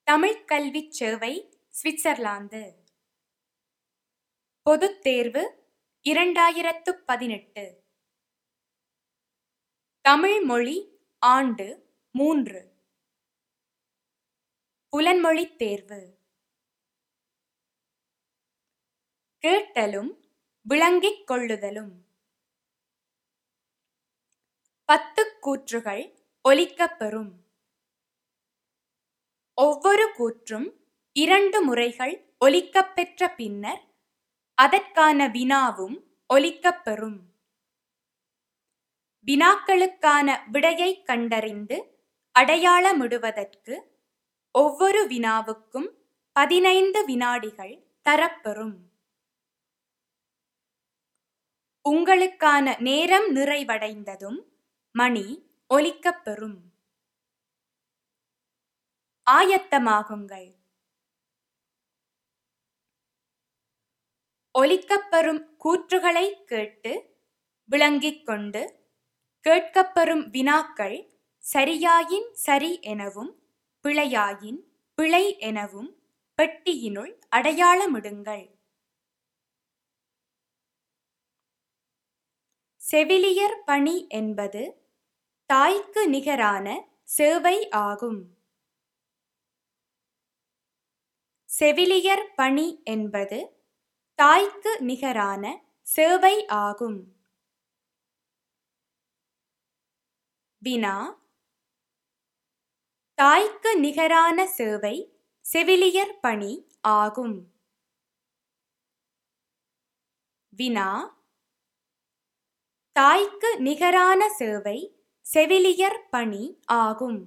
தமிழ்க் கல்விச் சேவை சுவிட்சர்லாந்து. பொதுத் தேர்வு 2018. தமிழ் மொழி ஆண்டு 3. புலன்மொழித் தேர்வு. கேட்டலும் விளங்கிக் கொள்ளுதலும். 10 கூற்றுகள் ஒலிக்கப்பெறும். ஒவ்வொரு கூற்றும் 2 முறைகள் ஒலிக்கப்பெற்ற பின்னர் அதற்கான வினாவும் ஒலிக்கப்பெறும். வினாக்களுக்கான விடையைக் கண்டறிந்து அடையாளமிடுவதற்கு ஒவ்வொரு வினாவுக்கும் 15 வினாடிகள் தரப்பெறும். உங்களுக்கான நேரம் நிறைவடைந்ததும் மணி ஒலிக்கப்பெறும். ஆயத்தமாகுங்கள். ஒலிக்கப்பெறும் கூற்றுகளை கேட்டு விளங்கிக் கொண்டு கேட்கப்பெறும் வினாக்கள் சரியாயின் சரி எனவும் பிழையாயின் பிழை எனவும் பெட்டியினுள் அடையாளமிடுங்கள். செவிலியர் பணி என்பது தாய்க்கு நிகரான சேவை ஆகும். செவிலியர் பணி என்பது தாய்க்கு நிகரான சேவை ஆகும். வினா: தாய்க்கு நிகரான சேவை செவிலியர் பணி ஆகும். வினா: தாய்க்கு நிகரான சேவை செவிலியர் பணி ஆகும்.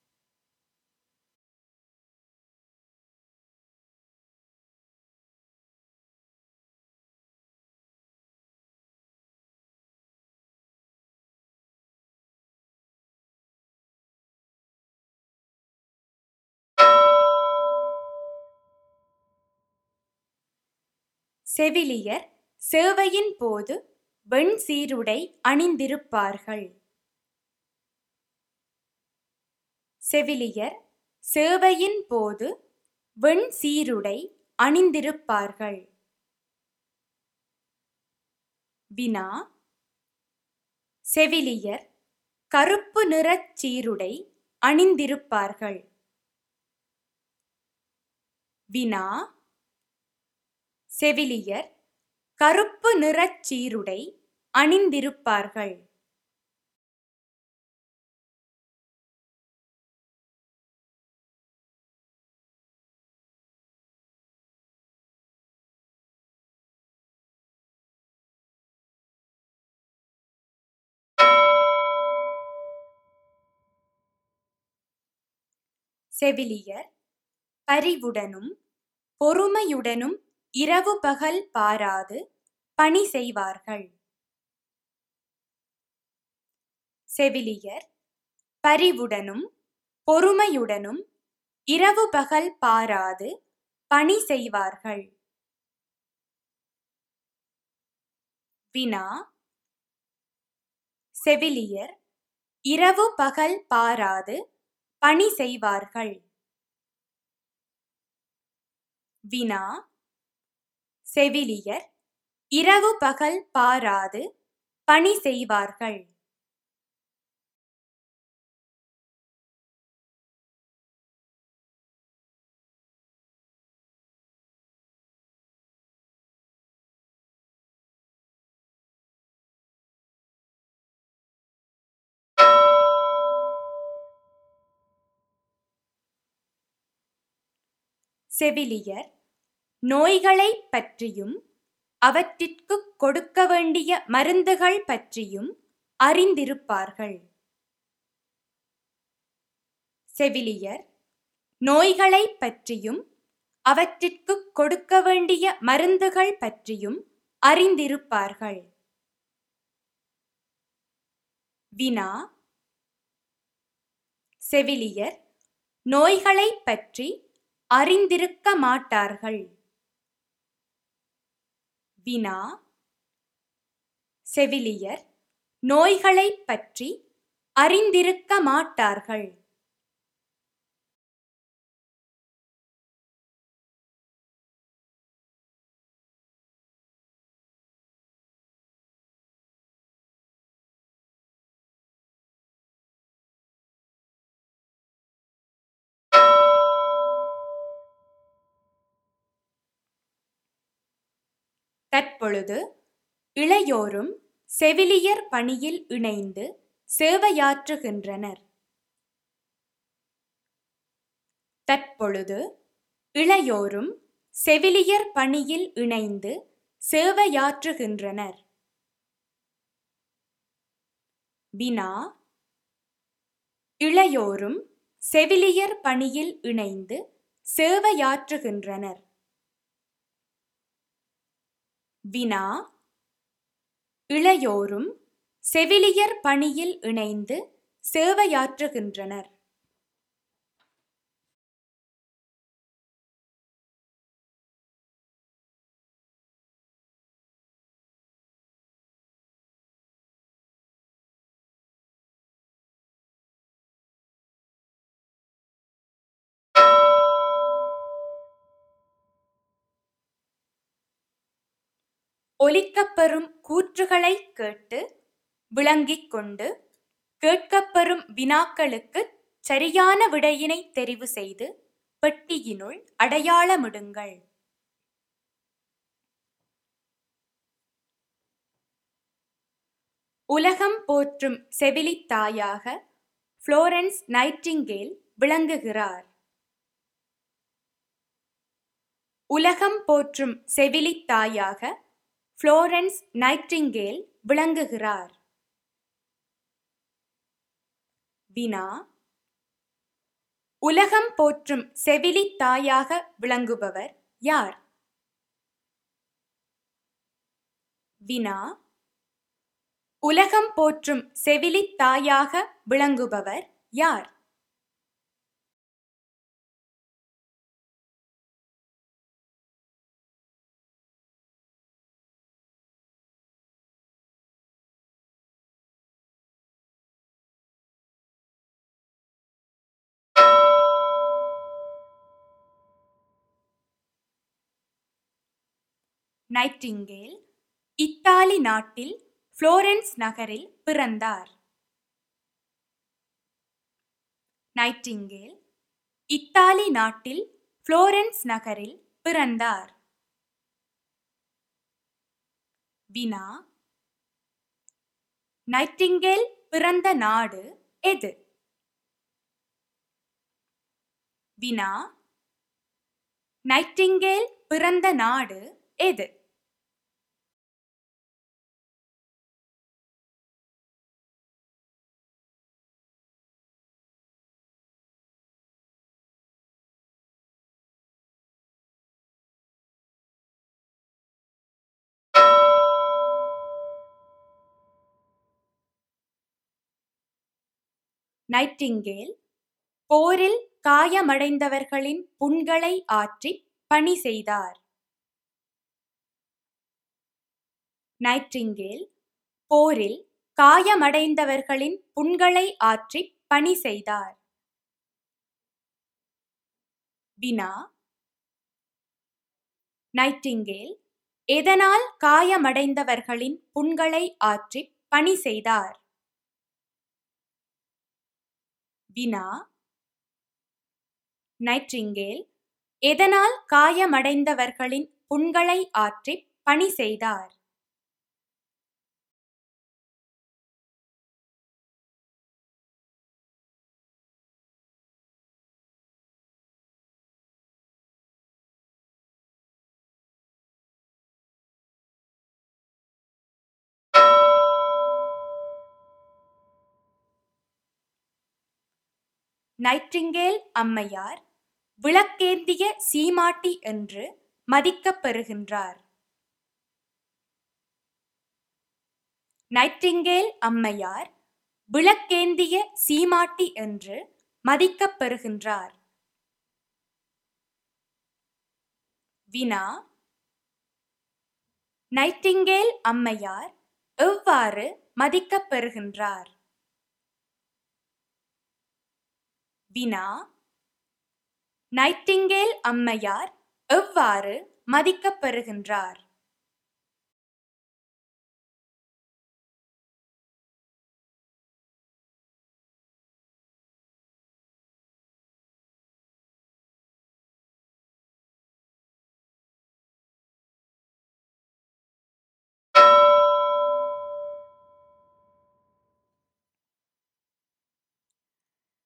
செவிலியர் சேவையின் போது வெண்சீருடை அணிந்திருப்பார்கள். செவிலியர் சேவையின் போது வெண்சீருடை அணிந்திருப்பார்கள். வினா: செவிலியர் கருப்பு நிறச் சீருடை அணிந்திருப்பார்கள். வினா: செவிலியர் கருப்பு நிறச் சீருடை அணிந்திருப்பார்கள். செவிலியர் பரிவுடனும் பொறுமையுடனும் இரவு பகல் பாராது பணி செய்வார்கள். செவிலியர் பரிவுடனும் பொறுமையுடனும் இரவு பகல் பாராது பணி செய்வார்கள். வினா: செவிலியர் இரவு பகல் பாராது பணி செய்வார்கள். வினா: செவிலியர் இரவு பகல் பாராது பணி செய்வார்கள். செவிலியர் நோய்களைப் பற்றியும் அவற்றிற்குக் கொடுக்க வேண்டிய மருந்துகள் பற்றியும் அறிந்திருப்பார்கள். செவிலியர் நோய்களைப் பற்றியும் அவற்றிற்குக் கொடுக்க வேண்டிய மருந்துகள் பற்றியும் அறிந்திருப்பார்கள். வினா: செவிலியர் நோய்களைப் பற்றி அறிந்திருக்க மாட்டார்கள். வினா: செவிலியர் நோய்களைப் பற்றி அறிந்திருக்க மாட்டார்கள். தற்பொழுது இளையோரும் செவிலியர் பணியில் இணைந்து சேவையாற்றுகின்றனர். தற்பொழுது இளையோரும் செவிலியர் பணியில் இணைந்து சேவையாற்றுகின்றனர். வினா: இளையோரும் செவிலியர் பணியில் இணைந்து சேவையாற்றுகின்றனர். வினா: இளையோரும் செவிலியர் பணியில் இணைந்து சேவையாற்றுகின்றனர். ஒலிக்கப்பெறும் கூற்றுகளைக் கேட்டு விளங்கிக் கொண்டு கேட்கப்பெறும் வினாக்களுக்குச் சரியான விடையினை தெரிவு செய்து பெட்டியினுள் அடையாளமிடுங்கள். உலகம் போற்றும் செவிலித் தாயாக புளோரன்ஸ் நைட்டிங்கேல் விளங்குகிறார். உலகம் போற்றும் செவிலித் தாயாக புளோரன்ஸ் நைட்டிங்கேல் விளங்குகிறார். வினா: உலகம் போற்றும் செவிலித் தாயாக விளங்குபவர் யார்? வினா: உலகம் போற்றும் செவிலித் தாயாக விளங்குபவர் யார்? நைட்டிங்கேல் இத்தாலி நாட்டில் புளோரன்ஸ் நகரில் பிறந்தார். நைட்டிங்கேல் இத்தாலி நாட்டில் புளோரன்ஸ் நகரில் பிறந்தார். வினா: நைட்டிங்கேல் பிறந்த நாடு எது? வினா: நைட்டிங்கேல் பிறந்த நாடு எது? நைட்டிங்கேல் போரில் காயமடைந்தவர்களின் புண்களை ஆற்றிப் பணி செய்தார். நைட்டிங்கேல் போரில் காயமடைந்தவர்களின் புண்களை ஆற்றிப் பணி செய்தார். வினா: நைட்டிங்கேல் எதனால் காயமடைந்தவர்களின் புண்களை ஆற்றிப் பணி செய்தார்? வினா: நைட்டிங்கேல் எதனால் காயமடைந்தவர்களின் புண்களை ஆற்றிப் பணி செய்தார்? நைட்டிங்கேல் அம்மையார் விளக்கேந்திய சீமாட்டி என்று மதிக்கப்பெறுகின்றார். நைட்டிங்கேல் அம்மையார் விளக்கேந்திய சீமாட்டி என்று மதிக்கப்பெறுகின்றார். வினா: நைட்டிங்கேல் அம்மையார் எவ்வாறு மதிக்கப்பெறுகின்றார்? வினா: நைட்டிங்கேல் அம்மையார் எவ்வாறு மதிக்கப்பெறுகின்றார்?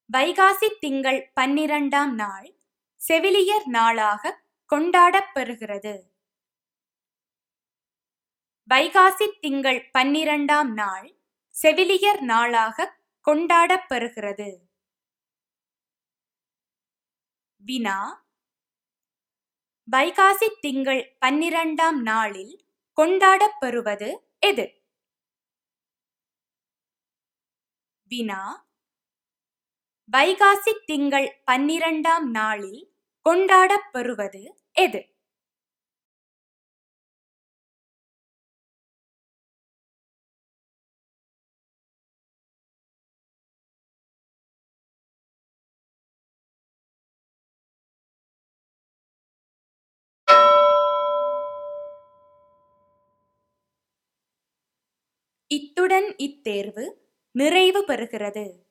வைகாசி திங்கள் 12ஆம் நாள் செவிலியர் நாளாக கொண்டாடப்பெறுகிறது. வைகாசி திங்கள் 12ஆம் நாள் செவிலியர் நாளாக கொண்டாடப்பெறுகிறது. வினா: வைகாசி திங்கள் 12ஆம் நாளில் கொண்டாடப்பெறுவது எது? வினா: வைகாசி திங்கள் 12ஆம் நாளில் கொண்டாடப்பெறுவது எது? இத்துடன் இத்தேர்வு நிறைவு பெறுகிறது.